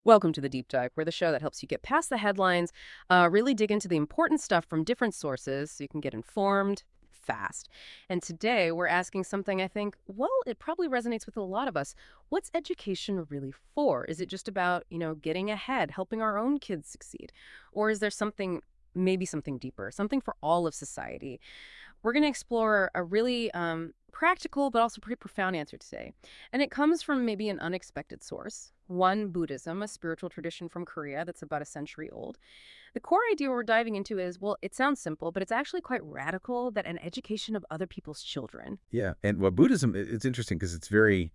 Welcome to the Deep Dive. We're the show that helps you get past the headlines, really dig into the important stuff from different sources so you can get informed fast. And today we're asking something I think, well, it probably resonates with a lot of us. What's education really for? Is it just about, getting ahead, helping our own kids succeed? Or is there something, maybe something deeper, something for all of society? We're going to explore a really practical but also pretty profound answer today. And it comes from maybe an unexpected source. One, Buddhism, a spiritual tradition from Korea that's about a century old. The core idea we're diving into is, well, it sounds simple, but it's actually quite radical, that an education of other people's children. Yeah, and well, Buddhism, it's interesting because it's very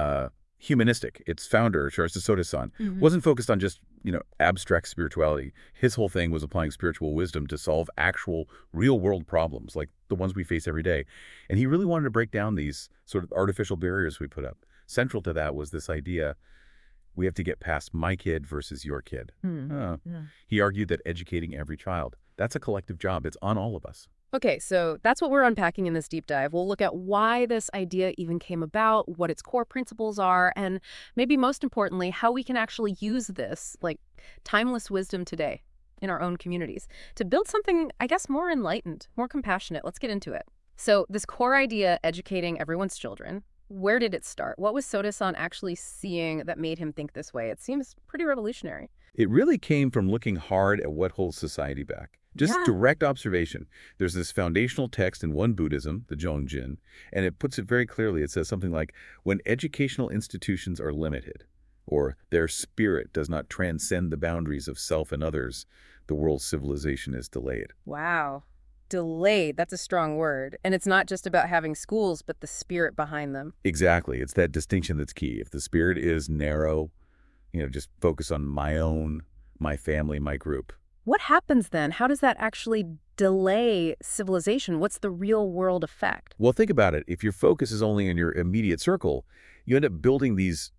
humanistic. Its founder, Sharsa Sotasan, wasn't focused on just, abstract spirituality. His whole thing was applying spiritual wisdom to solve actual real-world problems, like the ones we face every day. And he really wanted to break down these sort of artificial barriers we put up. Central to that was this idea we have to get past my kid versus your kid. Yeah. He argued that educating every child, that's a collective job. It's on all of us. Okay, so that's what we're unpacking in this deep dive. We'll look at why this idea even came about, what its core principles are, and maybe most importantly, how we can actually use this, like timeless wisdom today in our own communities to build something, I guess, more enlightened, more compassionate. Let's get into it. So this core idea, educating everyone's children, where did it start? What was Soda-san actually seeing that made him think this way? It seems pretty revolutionary. It really came from looking hard at what holds society back. Just Yeah. direct observation. There's this foundational text in one Buddhism, the Zhongjin, and it puts it very clearly. It says something like, when educational institutions are limited, or their spirit does not transcend the boundaries of self and others, the world's civilization is delayed. Wow. Delayed, that's a strong word. And it's not just about having schools, but the spirit behind them. Exactly. It's that distinction that's key. If the spirit is narrow, just focus on my own, my family, my group. What happens then? How does that actually delay civilization? What's the real world effect? Well, think about it. If your focus is only in your immediate circle, you end up building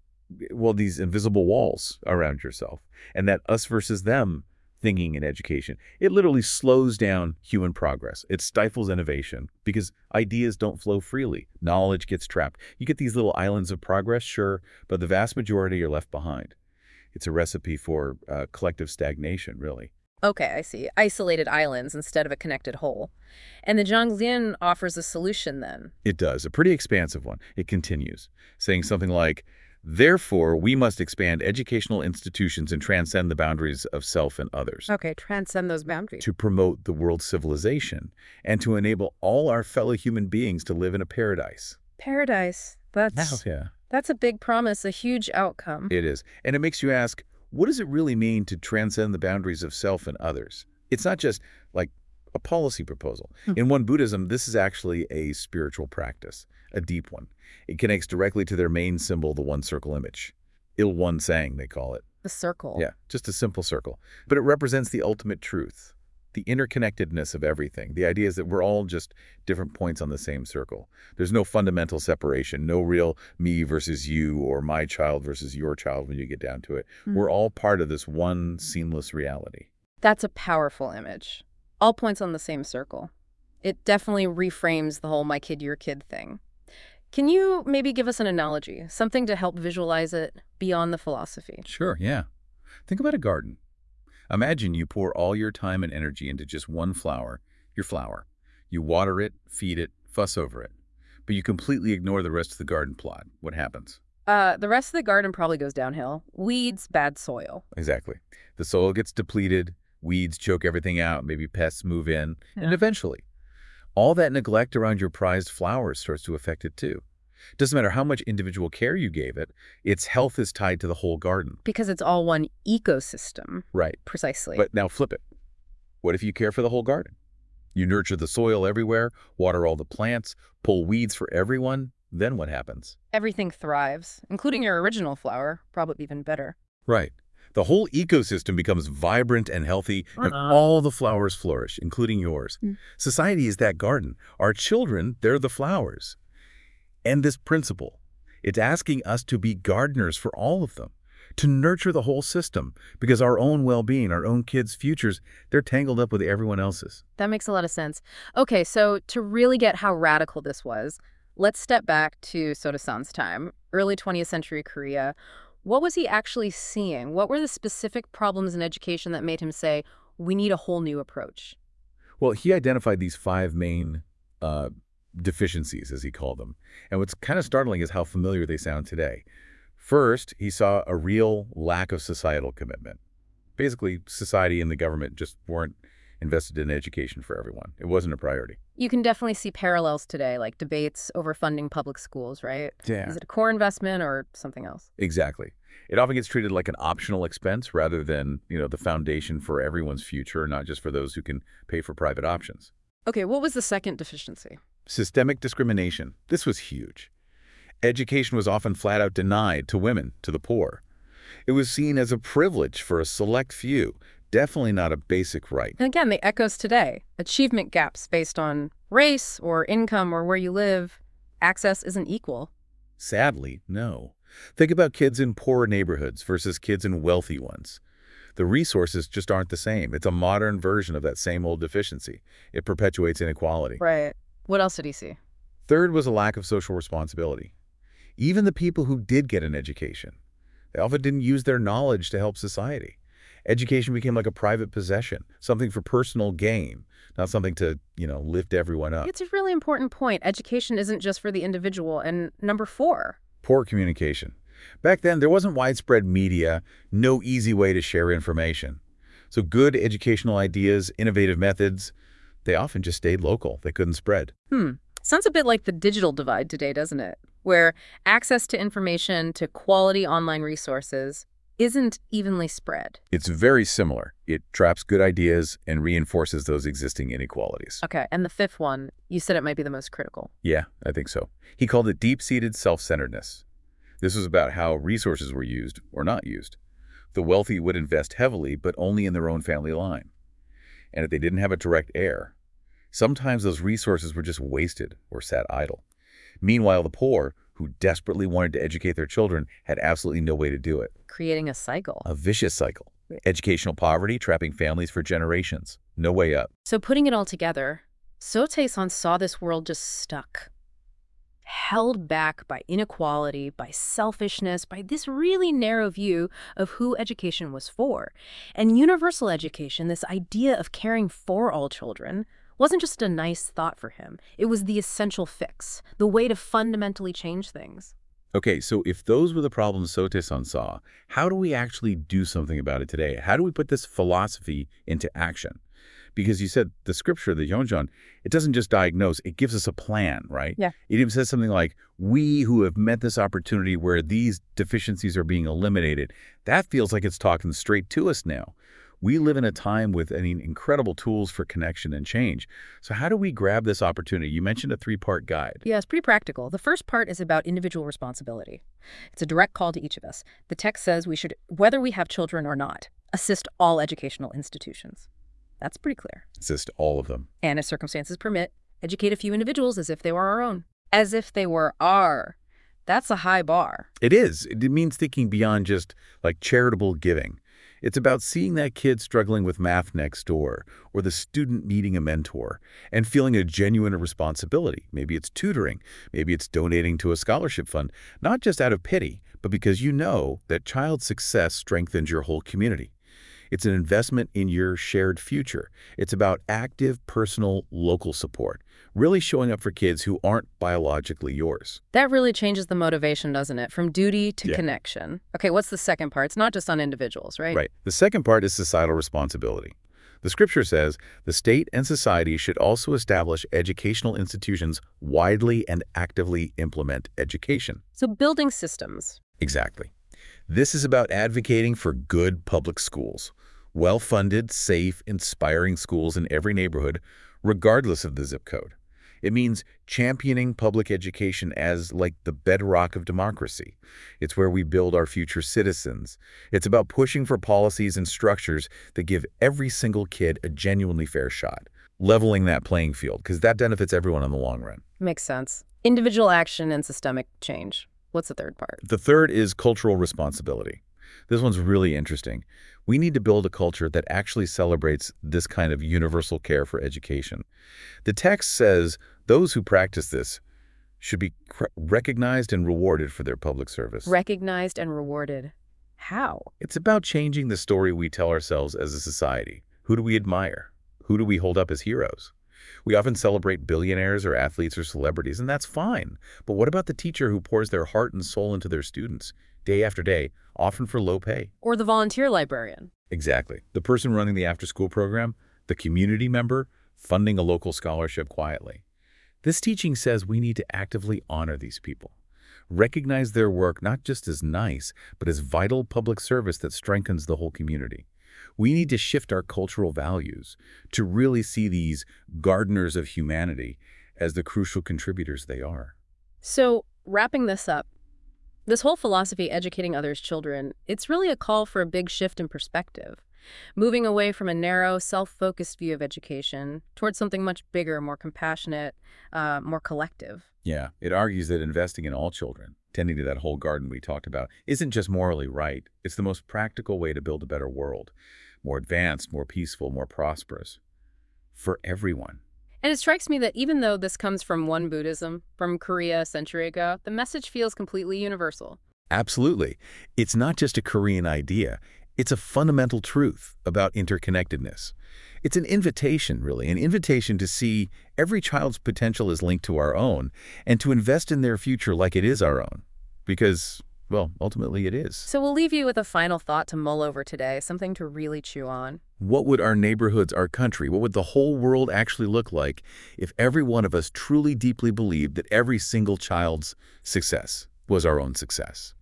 these invisible walls around yourself. And that us versus them thinking in education, it literally slows down human progress. It stifles innovation because ideas don't flow freely. Knowledge gets trapped. You get these little islands of progress, sure, but the vast majority are left behind. It's a recipe for collective stagnation, really. Okay, I see. Isolated islands instead of a connected whole. And the Zhangzin offers a solution then. It does, a pretty expansive one. It continues, saying something like, therefore, we must expand educational institutions and transcend the boundaries of self and others Okay, transcend those boundaries. to promote the world's civilization and to enable all our fellow human beings to live in a paradise. Paradise. Yeah, That's a big promise, a huge outcome. it is. And it makes you ask, what does it really mean to transcend the boundaries of self and others? It's not just like a policy proposal. In one Buddhism, this is actually a spiritual practice, a deep one. It connects directly to their main symbol, the one circle image. Il One Sang, they call it. The circle. Yeah, just a simple circle. But it represents the ultimate truth, the interconnectedness of everything. The idea is that we're all just different points on the same circle. There's no fundamental separation, no real me versus you or my child versus your child when you get down to it. We're all part of this one seamless reality. That's a powerful image. All points on the same circle. It definitely reframes the whole my kid, your kid thing. Can you maybe give us an analogy, something to help visualize it beyond the philosophy? Sure, yeah. Think about a garden. Imagine you pour all your time and energy into just one flower, your flower. You water it, feed it, fuss over it. But you completely ignore the rest of the garden plot. What happens? The rest of the garden probably goes downhill. Weeds, bad soil. Exactly. The soil gets depleted, weeds choke everything out, maybe pests move in, and Yeah. eventually, all that neglect around your prized flowers starts to affect it too. Doesn't matter how much individual care you gave it, its health is tied to the whole garden. Because it's all one ecosystem. Right. Precisely. But now flip it. What if you care for the whole garden? You nurture the soil everywhere, water all the plants, pull weeds for everyone, then what happens? Everything thrives, including your original flower, probably even better. Right. The whole ecosystem becomes vibrant and healthy, and all the flowers flourish, including yours. Society is that garden. Our children, they're the flowers. And this principle, it's asking us to be gardeners for all of them, to nurture the whole system, because our own well-being, our own kids' futures, they're tangled up with everyone else's. That makes a lot of sense. Okay, so to really get how radical this was, let's step back to Soda-san's time, early 20th century Korea. What was he actually seeing? What were the specific problems in education that made him say, we need a whole new approach? Well, he identified these five main uh, deficiencies, as he called them. And what's kind of startling is how familiar they sound today. First, he saw a real lack of societal commitment. Basically, society and the government just weren't invested in education for everyone. It wasn't a priority. You can definitely see parallels today, like debates over funding public schools, right? Yeah. Is it a core investment or something else? Exactly. It often gets treated like an optional expense rather than, the foundation for everyone's future, not just for those who can pay for private options. Okay, what was the second deficiency? Systemic discrimination. This was huge. Education was often flat out denied to women, to the poor. It was seen as a privilege for a select few, definitely not a basic right. And again, the echoes today. Achievement gaps based on race or income or where you live. Access isn't equal. Sadly, no. Think about kids in poorer neighborhoods versus kids in wealthy ones. The resources just aren't the same. It's a modern version of that same old deficiency. It perpetuates inequality. Right. What else did he see? Third was a lack of social responsibility. Even the people who did get an education, they often didn't use their knowledge to help society. Education became like a private possession, something for personal gain, not something to, lift everyone up. It's a really important point. Education isn't just for the individual. And number 4. Poor communication. Back then, there wasn't widespread media, no easy way to share information. So good educational ideas, innovative methods, they often just stayed local. They couldn't spread. Sounds a bit like the digital divide today, doesn't it? Where access to information, to quality online resources, isn't evenly spread. It's very similar. It traps good ideas and reinforces those existing inequalities. Okay, and the 5th one, you said it might be the most critical. Yeah, I think so. He called it deep-seated self-centeredness. This was about how resources were used or not used. The wealthy would invest heavily, but only in their own family line. And if they didn't have a direct heir, sometimes those resources were just wasted or sat idle. Meanwhile, the poor, who desperately wanted to educate their children, had absolutely no way to do it. Creating a cycle. A vicious cycle. Educational poverty trapping families for generations. No way up. So putting it all together, Sotaesan saw this world just stuck. Held back by inequality, by selfishness, by this really narrow view of who education was for. And universal education, this idea of caring for all children, wasn't just a nice thought for him. It was the essential fix, the way to fundamentally change things. Okay, so if those were the problems Sotaesan saw, how do we actually do something about it today? How do we put this philosophy into action? Because you said the scripture, the Yeonjeon, it doesn't just diagnose, it gives us a plan, right? Yeah. It even says something like, we who have met this opportunity where these deficiencies are being eliminated, that feels like it's talking straight to us now. We live in a time with incredible tools for connection and change. So how do we grab this opportunity? You mentioned a 3-part guide. Yeah, it's pretty practical. The first part is about individual responsibility. It's a direct call to each of us. The text says we should, whether we have children or not, assist all educational institutions. That's pretty clear. Assist all of them. And if circumstances permit, educate a few individuals as if they were our own. As if they were our. That's a high bar. It is. It means thinking beyond just like charitable giving. It's about seeing that kid struggling with math next door or the student needing a mentor and feeling a genuine responsibility. Maybe it's tutoring. Maybe it's donating to a scholarship fund, not just out of pity, but because you know that child success strengthens your whole community. It's an investment in your shared future. It's about active, personal, local support, really showing up for kids who aren't biologically yours. That really changes the motivation, doesn't it? From duty to Yeah. connection. Okay, what's the second part? It's not just on individuals, right? Right. The second part is societal responsibility. The scripture says the state and society should also establish educational institutions widely and actively implement education. So building systems. Exactly. This is about advocating for good public schools, well-funded, safe, inspiring schools in every neighborhood, regardless of the zip code. It means championing public education as like the bedrock of democracy. It's where we build our future citizens. It's about pushing for policies and structures that give every single kid a genuinely fair shot, leveling that playing field, because that benefits everyone in the long run. Makes sense. Individual action and systemic change. What's the third part? The third is cultural responsibility. This one's really interesting. We need to build a culture that actually celebrates this kind of universal care for education. The text says those who practice this should be recognized and rewarded for their public service. Recognized and rewarded. How? It's about changing the story we tell ourselves as a society. Who do we admire? Who do we hold up as heroes? We often celebrate billionaires or athletes or celebrities, and that's fine. But what about the teacher who pours their heart and soul into their students, day after day, often for low pay? Or the volunteer librarian. Exactly. The person running the after-school program, the community member, funding a local scholarship quietly. This teaching says we need to actively honor these people. Recognize their work not just as nice, but as vital public service that strengthens the whole community. We need to shift our cultural values to really see these gardeners of humanity as the crucial contributors they are. So, wrapping this up, this whole philosophy, educating others' children, it's really a call for a big shift in perspective. Moving away from a narrow, self-focused view of education towards something much bigger, more compassionate, more collective. Yeah, it argues that investing in all children, tending to that whole garden we talked about, isn't just morally right. It's the most practical way to build a better world. More advanced, more peaceful, more prosperous. For everyone. And it strikes me that even though this comes from one Buddhism, from Korea a century ago, the message feels completely universal. Absolutely. It's not just a Korean idea. It's a fundamental truth about interconnectedness. It's an invitation, really, an invitation to see every child's potential is linked to our own and to invest in their future like it is our own. Because, well, ultimately it is. So we'll leave you with a final thought to mull over today, something to really chew on. What would our neighborhoods, our country, what would the whole world actually look like if every one of us truly deeply believed that every single child's success was our own success?